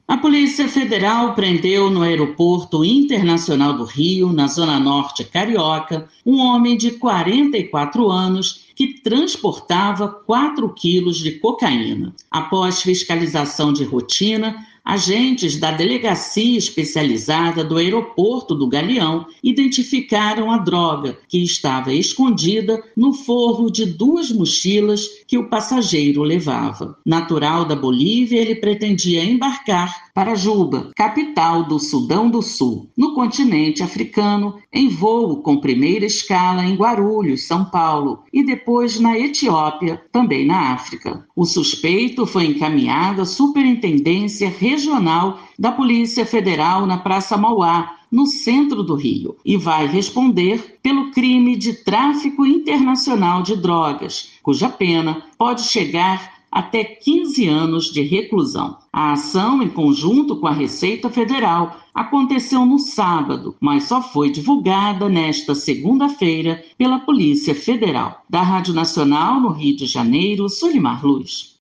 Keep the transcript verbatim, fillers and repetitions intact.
A Polícia Federal prendeu no Aeroporto Internacional do Rio, na Zona Norte carioca, um homem de quarenta e quatro anos que transportava quatro quilos de cocaína. Após fiscalização de rotina, agentes da Delegacia Especializada do Aeroporto do Galeão identificaram a droga, que estava escondida no forro de duas mochilas que o passageiro levava. Natural da Bolívia, ele pretendia embarcar para Juba, capital do Sudão do Sul, no continente africano, em voo com primeira escala em Guarulhos, São Paulo, e depois na Etiópia, também na África. O suspeito foi encaminhado à Superintendência Regional da Polícia Federal na Praça Mauá, no centro do Rio, e vai responder pelo crime de tráfico internacional de drogas, cuja pena pode chegar até quinze anos de reclusão. A ação, em conjunto com a Receita Federal, aconteceu no sábado, mas só foi divulgada nesta segunda-feira pela Polícia Federal. Da Rádio Nacional, no Rio de Janeiro, Solimar Luz.